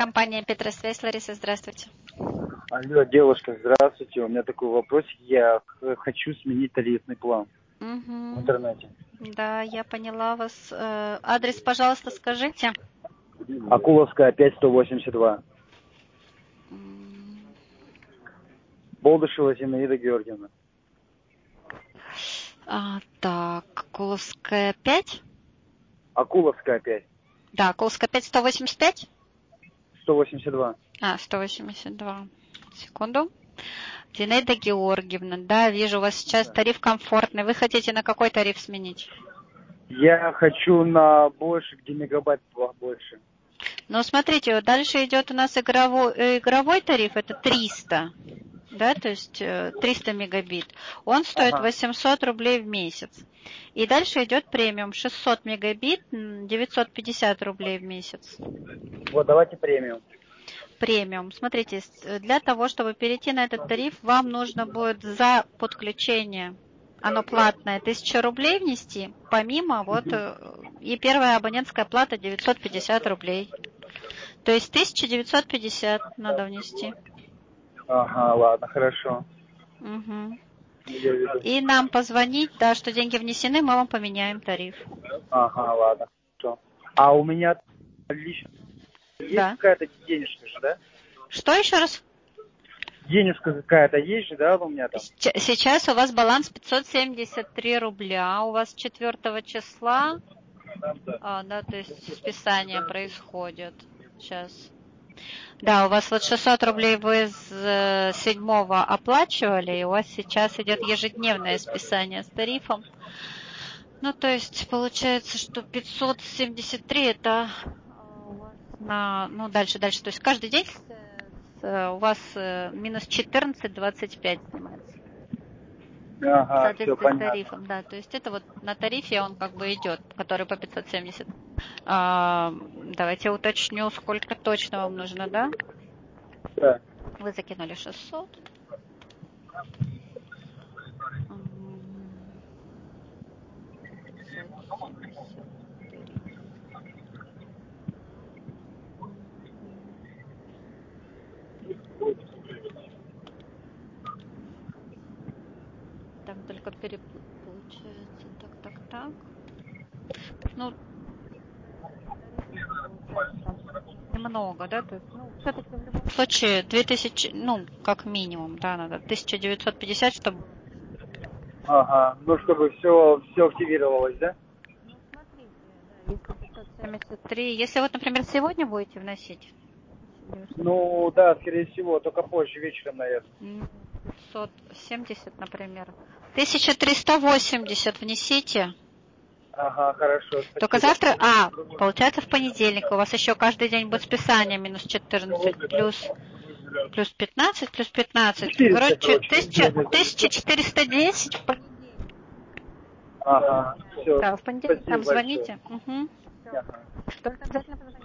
Компания Петросвязь. Лариса, здравствуйте. Алло, девушка, здравствуйте. У меня такой вопросик. Я хочу сменить тарифный план в интернете. Да, я поняла вас. Адрес, пожалуйста, скажите. Акуловская, 5182. Болдышева Зинаида Георгиевна. Так, Куловская 5? Акуловская, 5. Да, Куловская 5, 185? 182. 182. Секунду. Зинаида Георгиевна, да, вижу, у вас сейчас тариф комфортный. Вы хотите на какой тариф сменить? Я хочу на больше, где мегабайт больше. Ну, смотрите, вот дальше идет у нас игровой тариф, это 300, да, то есть 300 мегабит. Он стоит 800 рублей в месяц. И дальше идет премиум, 600 мегабит, 950 рублей в месяц. Вот, давайте премиум. Премиум. Смотрите, для того, чтобы перейти на этот тариф, вам нужно будет за подключение, оно платное, 1000 рублей внести, помимо и первая абонентская плата 950 рублей. То есть 1950 надо внести. Ага, ладно, хорошо. Угу. И нам позвонить, да, что деньги внесены, мы вам поменяем тариф. Ага, ладно, хорошо. А у меня лично есть какая-то денежка же, да? Что еще раз? Денежка какая-то есть же, да, у меня там? Сейчас у вас баланс 573 рубля. У вас 4 числа, да, то есть списание происходит. Сейчас. Да, у вас вот 600 рублей вы с 7-го оплачивали, и у вас сейчас идет ежедневное списание с тарифом. Ну, то есть получается, что 573 это у вас дальше. То есть каждый день у вас минус 14,25 снимается. Ага, В соответствии все с понятно. тарифом, да. То есть это вот на тарифе он как бы идет, который по 570. Давайте я уточню, сколько точно вам нужно, да? Да. Вы закинули 600. Там только получается. Так. Ну, немного, да? То есть, все-таки в любом случае 2000, как минимум, да, надо 1950, чтобы... Ага, чтобы все активировалось, да? Ну, смотрите, да, если 573, если вот, например, сегодня будете вносить... Ну, да, скорее всего, только позже, вечером, наверное. 570, например. 1380 внесите. Ага, хорошо. Спасибо. Только завтра, получается в понедельник. У вас еще каждый день будет списание минус 14, плюс 15. Короче, 1410 в понедельник. Ага, все. Да, в понедельник Спасибо нам звоните. большое. Угу. Ага. Только обязательно позвоните.